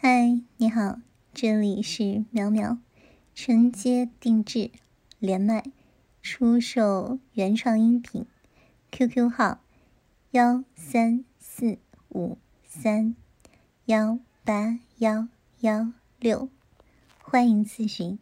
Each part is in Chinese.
嗨，你好，这里是苗苗，承接定制，连麦，出售原创音频 ，QQ 号13453181116，欢迎咨询。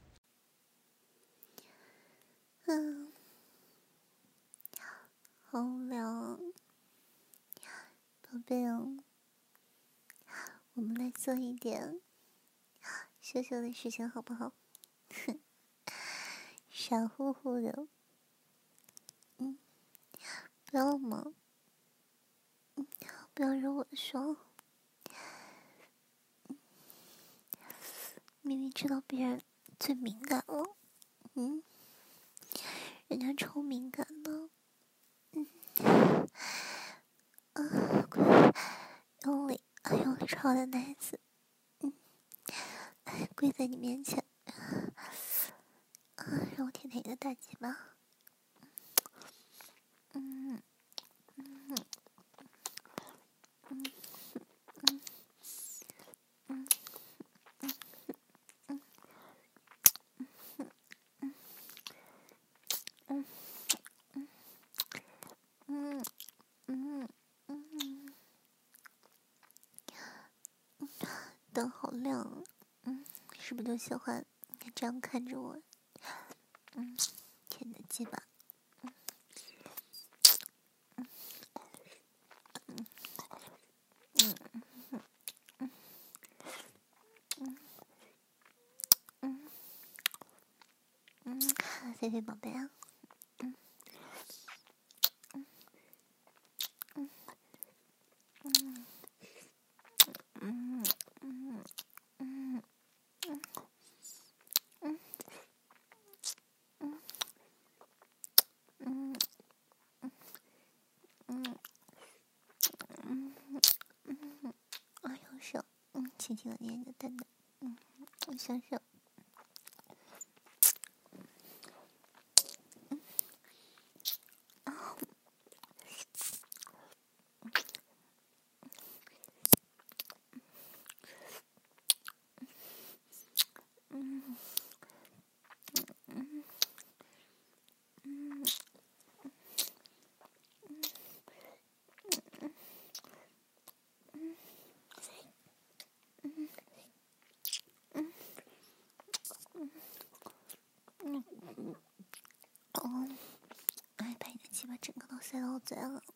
好无聊啊，宝贝哦，我们来做一点小小的事情好不好？傻乎乎的，不要嘛，不要惹我的爽。明明知道别人最敏感了，人家超敏感的，用力朝我的奶子，跪在你面前，让我舔舔你的大鸡巴，灯好亮啊，是不是都喜欢这样看着我？舔你的鸡巴。菲菲宝贝啊，用手，轻轻的捏你的蛋蛋，我想想。把你的鸡巴整个都塞到我嘴了。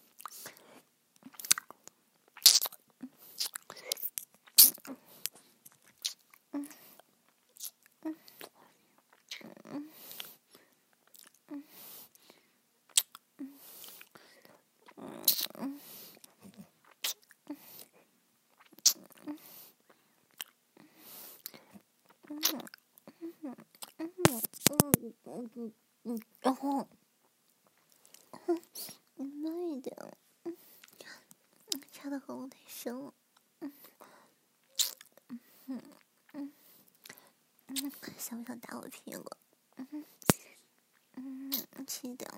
然后，慢一点，插的喉咙太深了。想不想打我屁股？轻一点。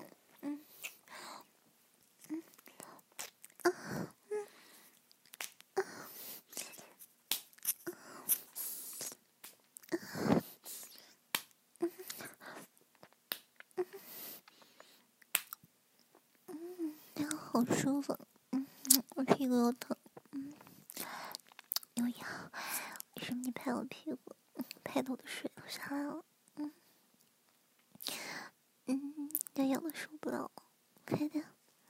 好舒服，我屁股又疼，又痒，为什么你拍我屁股，拍的我的水都下来了，要痒的受不了了，快点，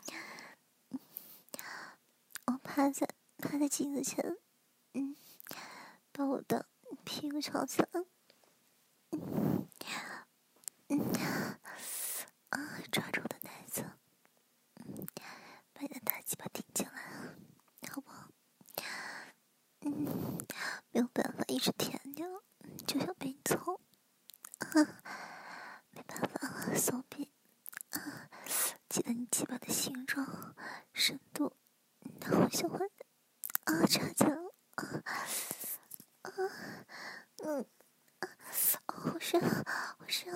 我趴在镜子前，把我的屁股翘起来，抓住我的奶子，把你的大鸡巴顶进来，好不好？没有办法一直舔你了，就想被你操，没办法了，骚逼，记得你鸡巴的形状、深度，好喜欢的，插进来了，好深，好深，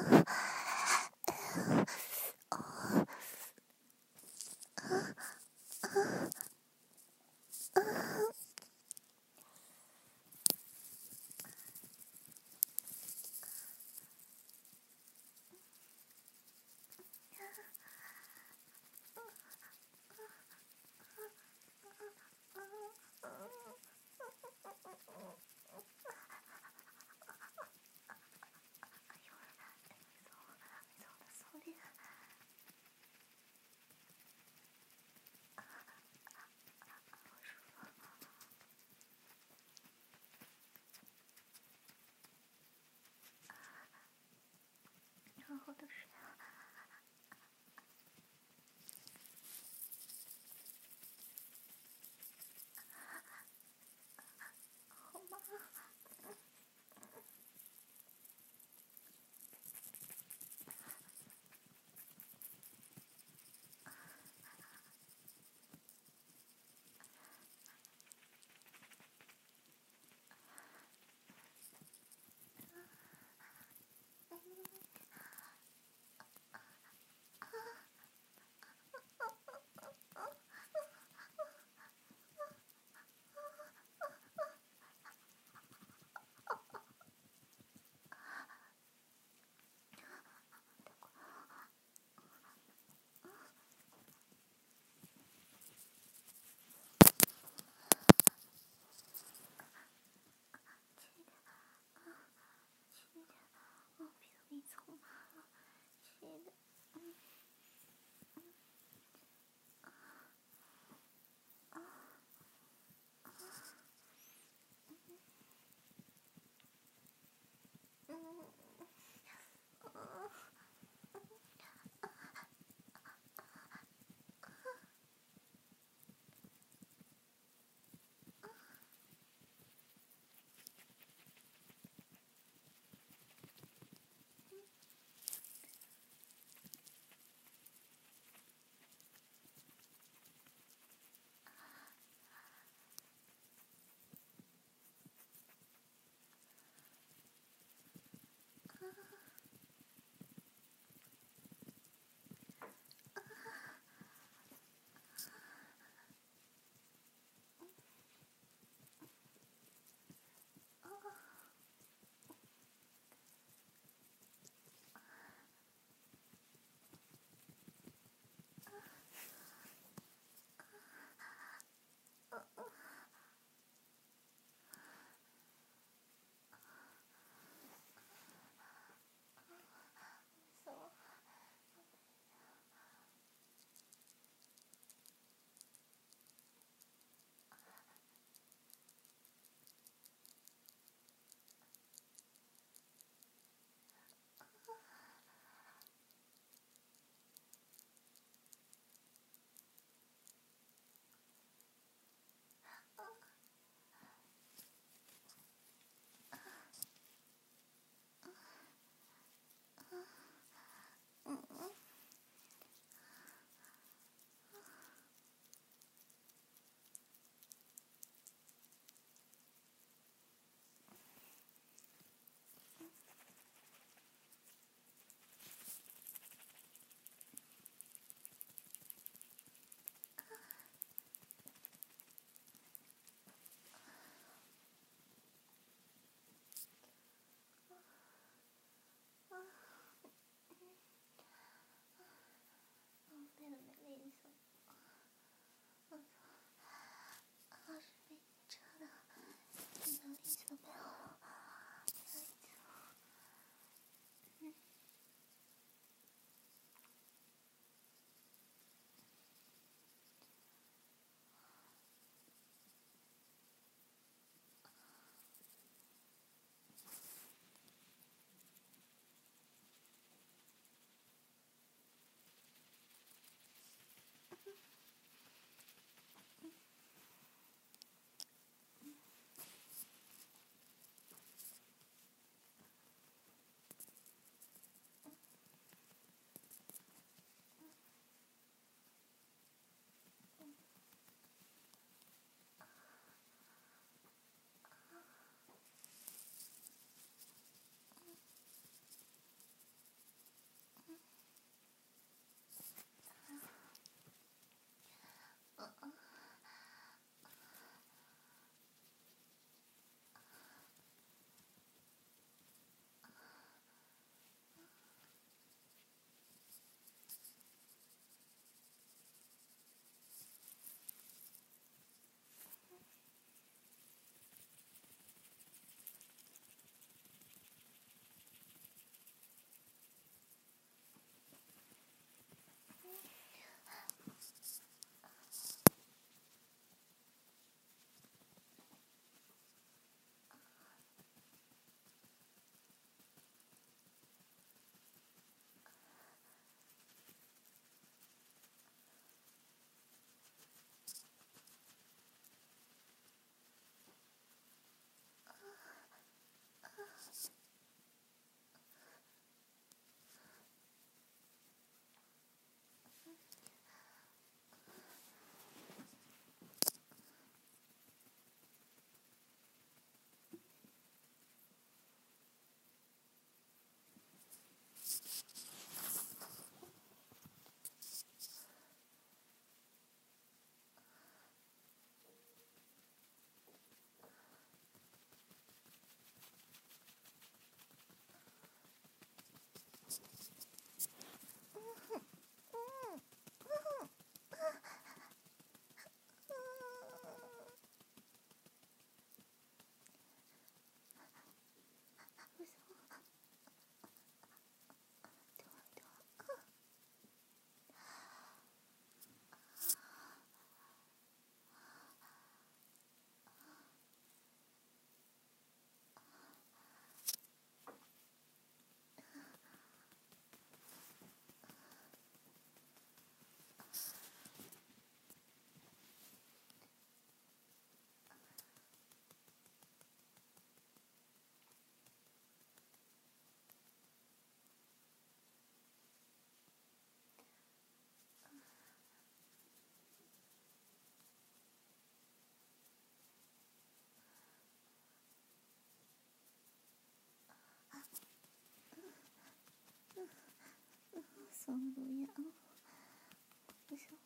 嗓子都哑了，不行。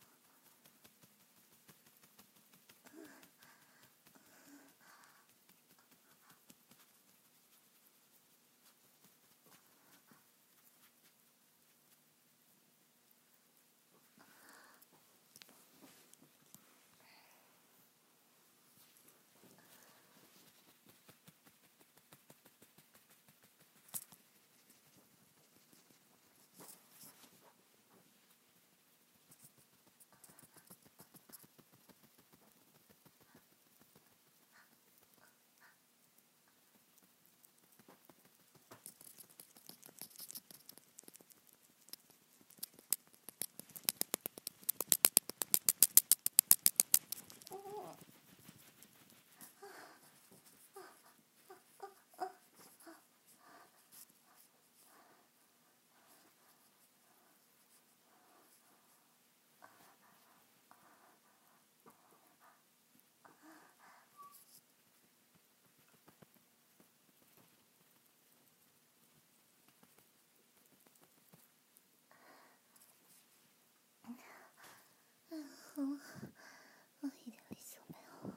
我一点力气都没有。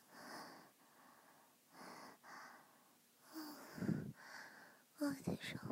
我得上。